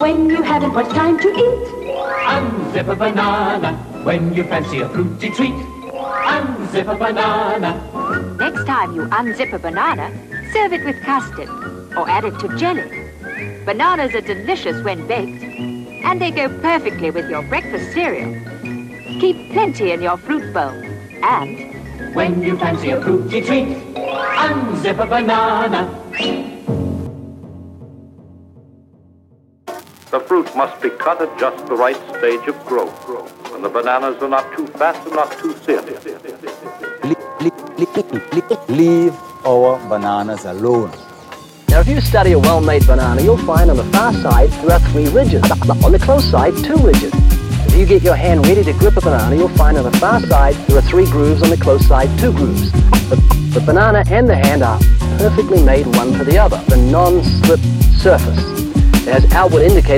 When you haven't much time to eat, unzip a banana. When you fancy a fruity treat, unzip a banana. Next time you unzip a banana, serve it with custard or add it to jelly. Bananas are delicious when baked, and they go perfectly with your breakfast cereal. Keep plenty in your fruit bowl. And when you fancy a fruity treat, unzip a banana. The fruit must be cut at just the right stage of growth, when the bananas are not too fat and not too thin. Leave our bananas alone. Now, if you study a well-made banana, you'll find on the far side there are 3 ridges. On the close side, 2 ridges. If you get your hand ready to grip a banana, you'll find on the far side there are 3 grooves, on the close side 2 grooves. The banana and the hand are perfectly made one for the other. The non-slip surface. It has outward indicators